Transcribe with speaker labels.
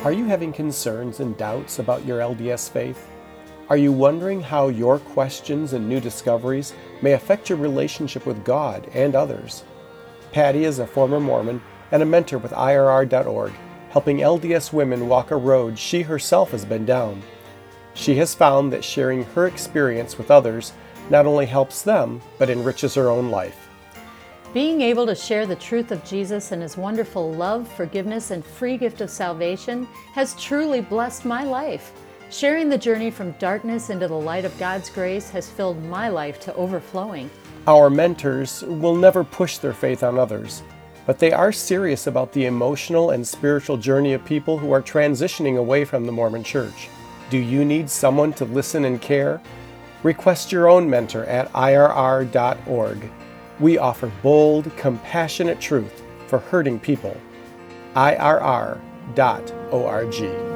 Speaker 1: Are you having concerns and doubts about your LDS faith? Are you wondering how your questions and new discoveries may affect your relationship with God and others? Patty is a former Mormon and a mentor with IRR.org, helping LDS women walk a road she herself has been down. She has found that sharing her experience with others not only helps them, but enriches her own life.
Speaker 2: Being able to share the truth of Jesus and His wonderful love, forgiveness, and free gift of salvation has truly blessed my life. Sharing the journey from darkness into the light of God's grace has filled my life to overflowing.
Speaker 1: Our mentors will never push their faith on others, but they are serious about the emotional and spiritual journey of people who are transitioning away from the Mormon Church. Do you need someone to listen and care? Request your own mentor at IRR.org. We offer bold, compassionate truth for hurting people. IRR.org.